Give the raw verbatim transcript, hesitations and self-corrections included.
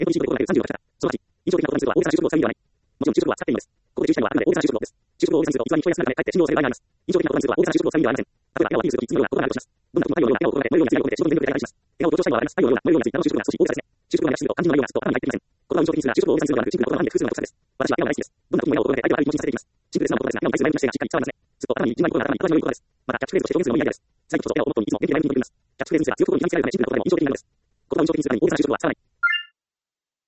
エントリーシートでごからさんじゅうろくから。そのはち、印象的なことについては大げさな就職をはさみではない。もちろん就職は使っていいのです。ここで注意したいのはあくまで大げさな就職です。就職を大げさにすると偽りに人や少なくなりかえって信用性がないがあります。印象的なことについては大げさな就職を使う意味ではありません。例えば、部屋をアピールするとき、次のようなことがあるとします。どんなことも太陽のような、太陽を転がって、燃えるような強いことで仕事に全力で体験します。部屋を強調したいのはあります。太陽のような、燃えるようなツイッターの就職が少し大げさですね。就職を長くすると肝心の内容がすっと頭に入ってきません。これは印象的ですが、就職を大げさにするのではなく、シンプルなことの範囲で複数のことです。私は部屋が大好きです。どんなことも部屋を転がって相手を相手にさせていきます。シンプルですがことですが、部屋を愛する前向きな姿勢がしっかり伝わりますね。すっと頭に一番いいことが頭に形の良いことです。また、キャッチフレーズとして表現するのもいいアイデアです。最後こそ部屋をモットーにいつも元気で前向きに取り組みます。キャッチフレーズにすら強く言い続けられるのでシンプルなことでも印象的になります。言葉を印象的にするために大げさな就職は使わない。